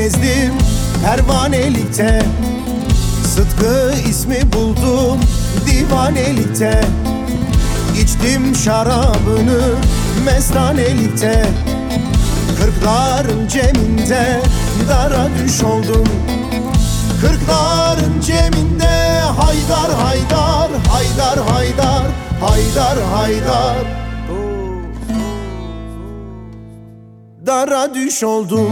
gezdim pervanelikte, Sıtkı ismi buldum divanelikte. İçtim şarabını mestanelikte, kırkların ceminde dara düş oldum. Kırkların ceminde haydar haydar, haydar haydar, haydar haydar, dara düş oldum.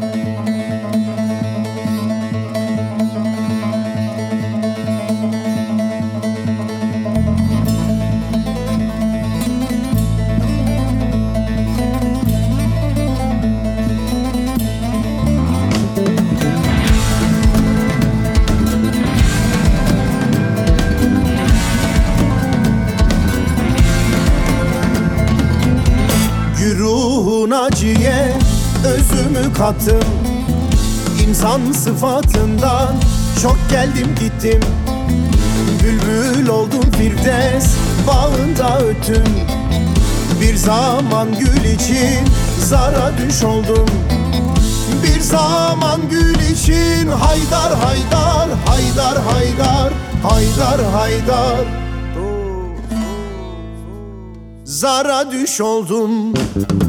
Ruhuna ciğer özümü kattım, İnsan sıfatından çok geldim gittim. Bülbül oldum firdevs bağında öttüm. Bir zaman gül için zara düş oldum. Bir zaman gül için haydar haydar, haydar haydar, haydar haydar, zara düş oldum.